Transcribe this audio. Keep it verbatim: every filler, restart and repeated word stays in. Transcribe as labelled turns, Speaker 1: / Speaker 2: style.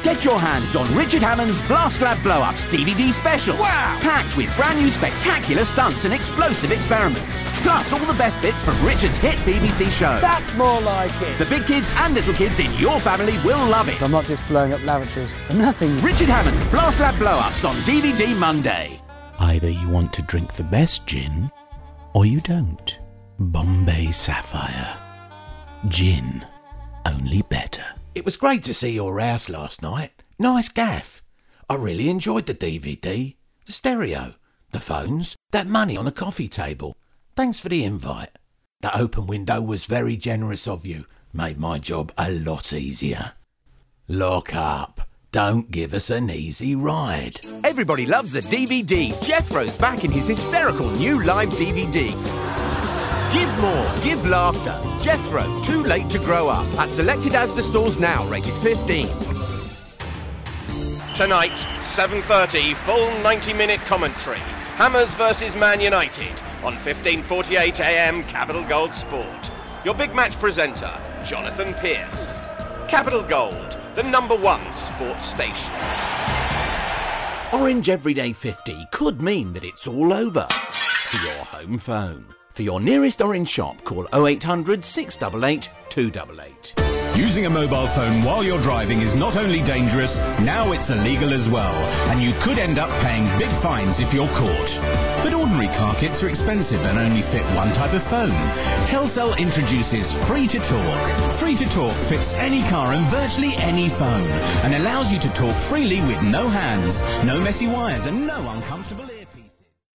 Speaker 1: Get your hands on Richard Hammond's Blast Lab Blow-Ups D V D special.
Speaker 2: Wow!
Speaker 1: Packed with brand new spectacular stunts and explosive experiments. Plus all the best bits from Richard's hit B B C show.
Speaker 2: That's more like it.
Speaker 1: The big kids and little kids in your family will love it.
Speaker 2: I'm not just blowing up lavatories for nothing.
Speaker 1: Richard Hammond's Blast Lab Blow-Ups on D V D Monday.
Speaker 3: Either you want to drink the best gin, or you don't. Bombay Sapphire. Gin. Only better.
Speaker 4: It was great to see your house last night. Nice gaff. I really enjoyed the D V D, the stereo, the phones, that money on the coffee table. Thanks for the invite. That open window was very generous of you. Made my job a lot easier. Lock up. Don't give us an easy ride.
Speaker 1: Everybody loves a D V D. Jethro's back in his hysterical new live D V D. Give more, give laughter. Jethro, Too Late to Grow Up. At selected Asda stores now, rated fifteen.
Speaker 5: Tonight, seven thirty, full ninety minute commentary. Hammers versus Man United on fifteen forty-eight A M Capital Gold Sport. Your big match presenter, Jonathan Pearce. Capital Gold, the number one sports station.
Speaker 4: Orange Everyday fifty could mean that it's all over for your home phone. For your nearest Orange shop, call oh eight hundred, six eight eight, two eight eight.
Speaker 6: Using a mobile phone while you're driving is not only dangerous, now it's illegal as well, and you could end up paying big fines if you're caught. But ordinary car kits are expensive and only fit one type of phone. Telcel introduces Free to Talk. Free to Talk fits any car and virtually any phone, and allows you to talk freely with no hands, no messy wires and no uncomfortable ears.